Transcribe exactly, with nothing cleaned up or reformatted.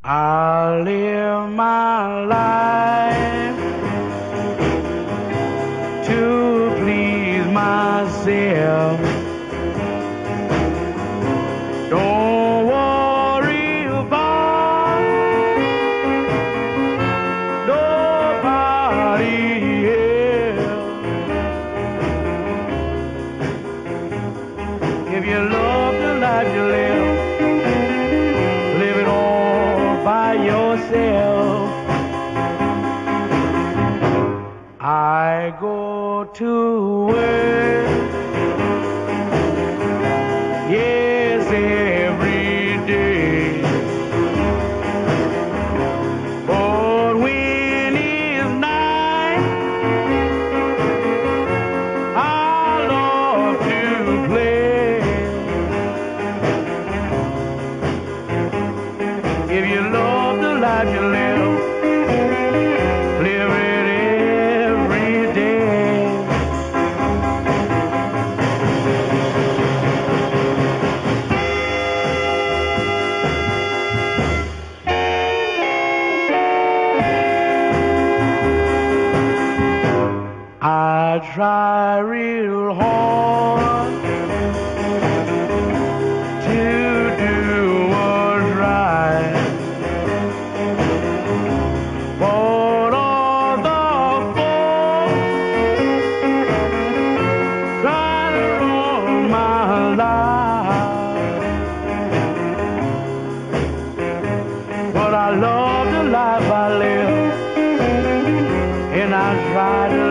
I live my life to please myself. Don't worry about nobody else. If you love the life you live, live it all by yourself. I go to work, yes, every day. But when it's night, I love to play. If you love the life you live, live it every day. I try real hard to do what's right, but all the folks try to ruin my life. But I love the life I live, and I try to